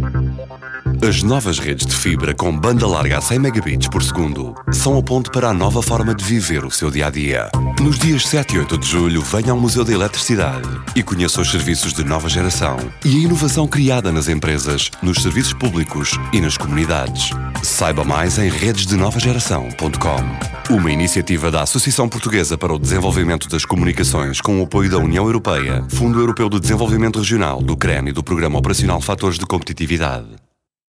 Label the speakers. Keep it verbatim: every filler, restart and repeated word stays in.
Speaker 1: As novas redes de fibra com banda larga a cem megabits por segundo são o ponto para a nova forma de viver o seu dia-a-dia. Nos dias sete e oito de julho, venha ao Museu da Eletricidade e conheça os serviços de nova geração e a inovação criada nas empresas, nos serviços públicos e nas comunidades. Saiba mais em redes de nova geração ponto com. Uma iniciativa da Associação Portuguesa para o Desenvolvimento das Comunicações com o apoio da União Europeia, Fundo Europeu de Desenvolvimento Regional, do C R E N e do Programa Operacional Fatores de Competitividade.